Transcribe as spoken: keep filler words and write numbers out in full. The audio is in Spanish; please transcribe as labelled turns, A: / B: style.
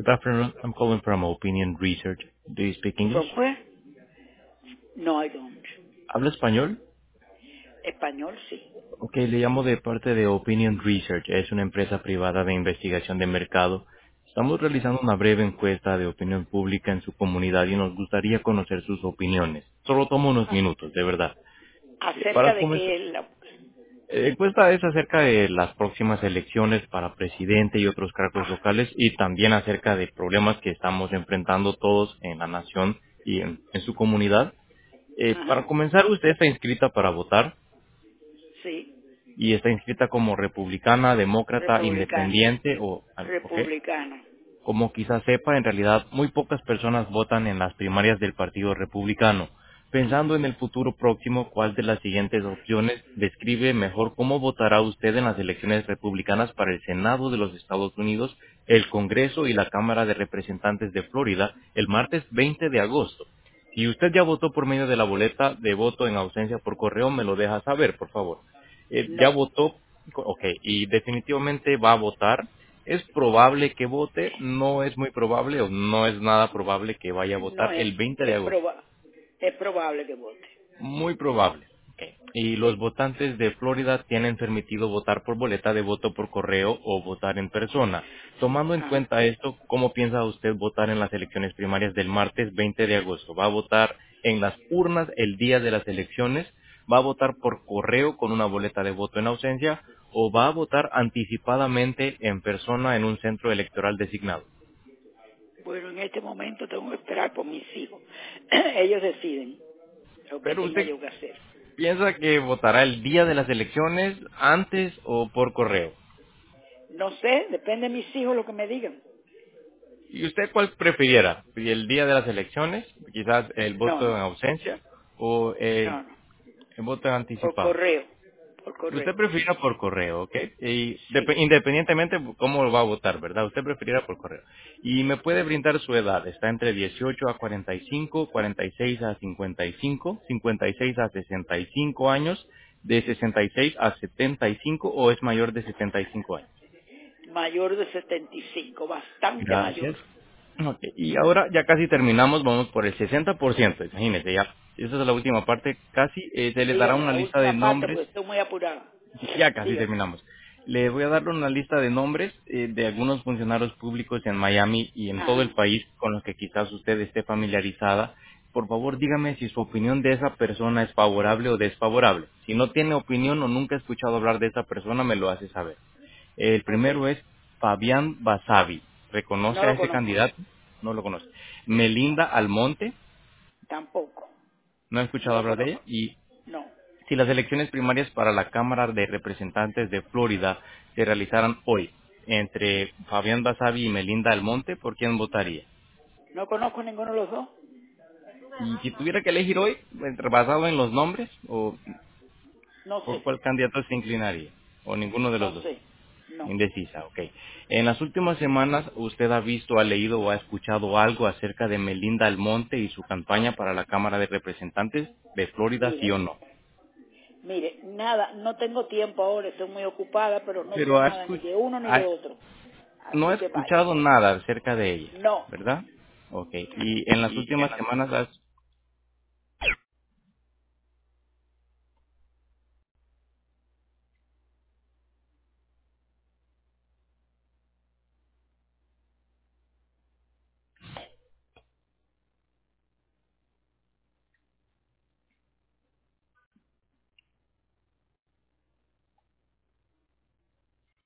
A: afternoon. I'm calling from Opinion Research. Do you speak English?
B: From where? No, I don't.
A: ¿Habla español?
B: Español, sí.
A: Ok, le llamo de parte de Opinion Research. Es una empresa privada de investigación de mercado. Estamos realizando una breve encuesta de opinión pública en su comunidad y nos gustaría conocer sus opiniones. Solo toma unos
B: Ah,
A: minutos, de verdad. Eh,
B: acerca
A: Para
B: de
A: comenzar,
B: que la...
A: la encuesta es acerca de las próximas elecciones para presidente y otros cargos
B: Ah,
A: locales y también acerca de problemas que estamos enfrentando todos en la nación y en, en su comunidad. Eh, para
B: ajá,
A: comenzar, usted está inscrita para votar
B: sí.
A: y está inscrita como republicana, demócrata,
B: Republicana.
A: independiente o, ¿ok?
B: Republicana.
A: Como quizás sepa, en realidad muy pocas personas votan en las primarias del Partido Republicano. Pensando en el futuro próximo, ¿cuál de las siguientes opciones describe mejor cómo votará usted en las elecciones republicanas para el Senado de los Estados Unidos, el Congreso y la Cámara de Representantes de Florida el martes veinte de agosto? Si usted ya votó por medio de la boleta de voto en ausencia por correo, me lo deja saber, por favor. Eh, ya
B: No,
A: votó, ok, y definitivamente va a votar. Es probable que vote, no es muy probable o no es nada probable que vaya a
B: no
A: votar
B: es,
A: el veinte de
B: es,
A: agosto.
B: proba es probable que vote.
A: Muy probable. Ok. Y los
B: Sí,
A: votantes de Florida tienen permitido votar por boleta de voto por correo o votar en persona. Tomando en
B: ajá.
A: cuenta esto, ¿cómo piensa usted votar en las elecciones primarias del martes veinte de agosto? ¿Va a votar en las urnas el día de las elecciones? ¿Va a votar por correo con una boleta de voto en ausencia? ¿O va a votar anticipadamente en persona en un centro electoral designado?
B: Bueno, en este momento tengo que esperar por mis hijos. Ellos deciden lo que
A: Pero
B: tenga
A: usted
B: yo que hacer.
A: piensa que votará el día de las elecciones, antes o por correo.
B: No sé, depende de mis hijos lo que me digan.
A: ¿Y usted cuál prefiriera? ¿El día de las elecciones? Quizás el
B: No,
A: voto en
B: no,
A: ausencia o el,
B: no, no.
A: el voto en
B: Por
A: anticipado.
B: correo, por
A: Usted
B: correo.
A: prefiera por correo, ¿ok? Y dep-
B: Sí,
A: independientemente de cómo lo va a votar, ¿verdad? Usted prefiera por correo. Y me puede brindar su edad. Está entre dieciocho a cuarenta y cinco, cuarenta y seis a cincuenta y cinco, cincuenta y seis a sesenta y cinco años, de sesenta y seis a setenta y cinco o es mayor de setenta y cinco años.
B: mayor de setenta y cinco, bastante mayor.
A: Gracias. Ok, y ahora ya casi terminamos, vamos por el sesenta por ciento, imagínese ya. Esa es la última parte, casi eh, se les dará
B: Dígame
A: una
B: la
A: lista de
B: última parte
A: nombres,
B: porque estoy muy apurada.
A: ya casi
B: Dígame.
A: terminamos. Le voy a dar una lista de nombres eh, de algunos funcionarios públicos en Miami y en todo el
B: Ajá.
A: país con los que quizás usted esté familiarizada. Por favor, dígame si su opinión de esa persona es favorable o desfavorable. Si no tiene opinión o nunca ha escuchado hablar de esa persona, me lo hace saber. El
B: Ok.
A: primero es Fabián Basavi.
B: No
A: ¿Reconoce a
B: lo
A: ese
B: conozco.
A: candidato? No lo conoce.
B: No,
A: Melinda Almonte.
B: tampoco.
A: ¿No ha
B: No
A: escuchado
B: lo
A: hablar de ella?
B: conozco.
A: Y
B: No.
A: si las elecciones primarias para la Cámara de Representantes de Florida se realizaran hoy entre Fabián Basavi y Melinda Almonte, ¿por quién votaría?
B: No conozco ninguno de los dos.
A: Y si tuviera que elegir hoy, entre- basado en los nombres, o
B: No
A: por
B: sé.
A: cuál candidato se inclinaría, o ninguno de los
B: No
A: dos.
B: sé. No.
A: Indecisa, ok. En las últimas semanas, ¿usted ha visto, ha leído o ha escuchado algo acerca de Melinda Almonte y su campaña para la Cámara de Representantes de Florida, sí
B: Mire,
A: o no?
B: mire, nada, no tengo tiempo ahora, estoy muy ocupada, pero no sé
A: Pero ha
B: nada ni
A: escu-
B: de uno ni de
A: ha-
B: otro.
A: no ha
B: Así que vaya.
A: escuchado nada acerca de ella,
B: No.
A: ¿verdad? Ok. Y en las últimas semanas,